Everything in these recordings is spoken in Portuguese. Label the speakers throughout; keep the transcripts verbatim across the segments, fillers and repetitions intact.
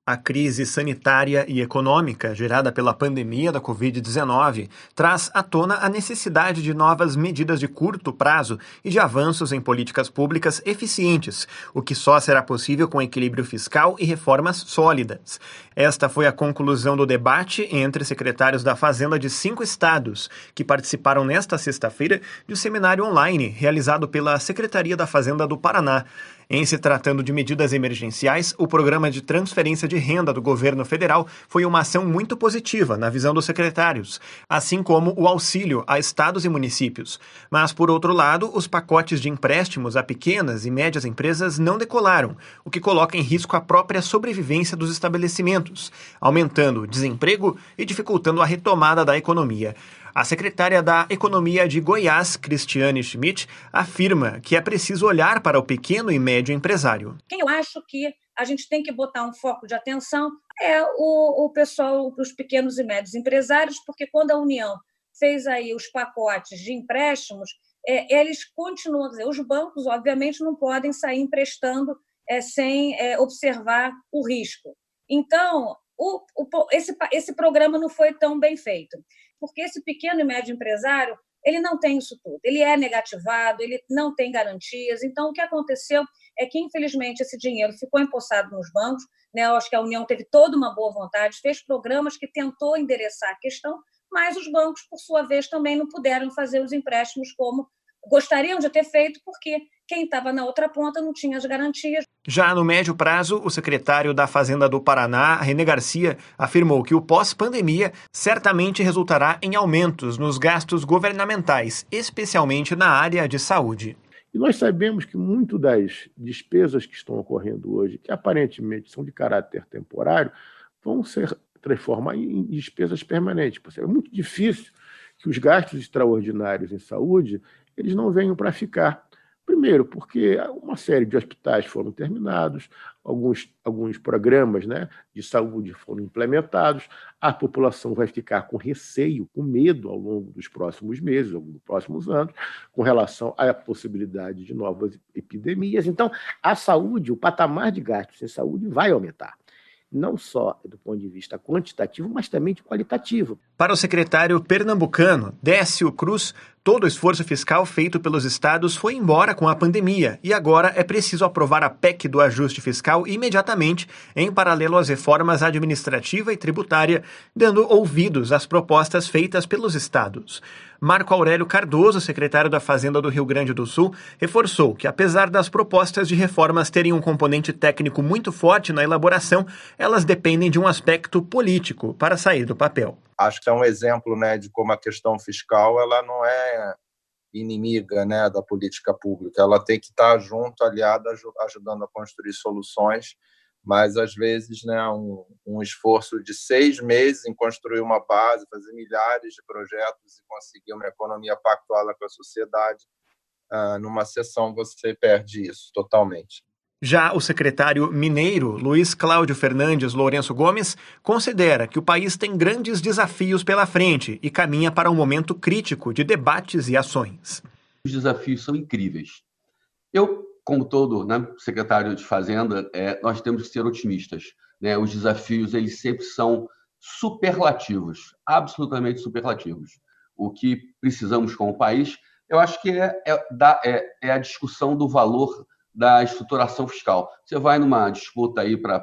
Speaker 1: A crise sanitária e econômica gerada pela pandemia da covid dezenove traz à tona a necessidade de novas medidas de curto prazo e de avanços em políticas públicas eficientes, o que só será possível com equilíbrio fiscal e reformas sólidas. Esta foi a conclusão do debate entre secretários da Fazenda de cinco estados, que participaram nesta sexta-feira de um seminário online realizado pela Secretaria da Fazenda do Paraná. Em se tratando de medidas emergenciais, o programa de transferência de renda do governo federal foi uma ação muito positiva na visão dos secretários, assim como o auxílio a estados e municípios. Mas, por outro lado, os pacotes de empréstimos a pequenas e médias empresas não decolaram, o que coloca em risco a própria sobrevivência dos estabelecimentos, aumentando o desemprego e dificultando a retomada da economia. A secretária da Economia de Goiás, Cristiane Schmidt, afirma que é preciso olhar para o pequeno e médio empresário.
Speaker 2: Quem eu acho que a gente tem que botar um foco de atenção é o, o pessoal, os pequenos e médios empresários, porque quando a União fez aí os pacotes de empréstimos, é, eles continuam a dizer, os bancos, obviamente, não podem sair emprestando é, sem é, observar o risco. Então, o, o, esse, esse programa não foi tão bem feito, porque esse pequeno e médio empresário, ele não tem isso tudo, ele é negativado, ele não tem garantias. Então, o que aconteceu é que, infelizmente, esse dinheiro ficou empossado nos bancos, né? Eu acho que a União teve toda uma boa vontade, fez programas que tentou endereçar a questão, mas os bancos, por sua vez, também não puderam fazer os empréstimos como gostariam de ter feito, porque quem estava na outra ponta não tinha as garantias.
Speaker 1: Já no médio prazo, o secretário da Fazenda do Paraná, René Garcia, afirmou que o pós-pandemia certamente resultará em aumentos nos gastos governamentais, especialmente na área de saúde.
Speaker 3: E nós sabemos que muito das despesas que estão ocorrendo hoje, que aparentemente são de caráter temporário, vão ser transformadas em despesas permanentes. É muito difícil que os gastos extraordinários em saúde eles não venham para ficar. Primeiro, porque uma série de hospitais foram terminados, alguns, alguns programas, né, de saúde foram implementados, a população vai ficar com receio, com medo ao longo dos próximos meses, ao longo dos próximos anos, com relação à possibilidade de novas epidemias. Então, a saúde, o patamar de gastos em saúde vai aumentar. Não só do ponto de vista quantitativo, mas também de qualitativo.
Speaker 1: Para o secretário pernambucano, Décio Cruz, todo o esforço fiscal feito pelos estados foi embora com a pandemia e agora é preciso aprovar a P E C do ajuste fiscal imediatamente, em paralelo às reformas administrativa e tributária, dando ouvidos às propostas feitas pelos estados. Marco Aurélio Cardoso, secretário da Fazenda do Rio Grande do Sul, reforçou que, apesar das propostas de reformas terem um componente técnico muito forte na elaboração, elas dependem de um aspecto político para sair do papel.
Speaker 4: Acho que é um exemplo, né, de como a questão fiscal ela não é inimiga, né, da política pública. Ela tem que estar junto, aliada, ajudando a construir soluções, mas, às vezes, né, um, um esforço de seis meses em construir uma base, fazer milhares de projetos e conseguir uma economia pactuada com a sociedade, ah, numa sessão você perde isso totalmente.
Speaker 1: Já o secretário mineiro, Luiz Cláudio Fernandes Lourenço Gomes, considera que o país tem grandes desafios pela frente e caminha para um momento crítico de debates e ações.
Speaker 5: Os desafios são incríveis. Eu, como todo, né, secretário de Fazenda, é, nós temos que ser otimistas. Né? Os desafios eles sempre são superlativos, absolutamente superlativos. O que precisamos como país, eu acho que é, é, é, é a discussão do valor da estruturação fiscal. Você vai numa disputa aí para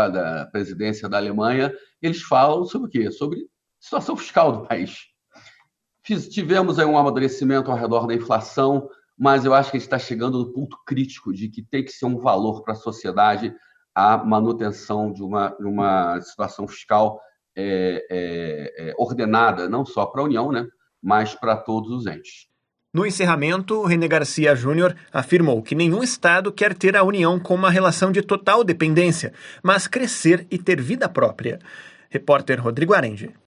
Speaker 5: a presidência da Alemanha, eles falam sobre o quê? Sobre situação fiscal do país. Fiz, tivemos aí um amadurecimento ao redor da inflação, mas eu acho que a gente está chegando no ponto crítico de que tem que ser um valor para a sociedade a manutenção de uma, de uma situação fiscal é, é, é, ordenada, não só para a União, né, mas para todos os entes.
Speaker 1: No encerramento, René Garcia Júnior afirmou que nenhum Estado quer ter a União com uma relação de total dependência, mas crescer e ter vida própria. Repórter Rodrigo Arendi.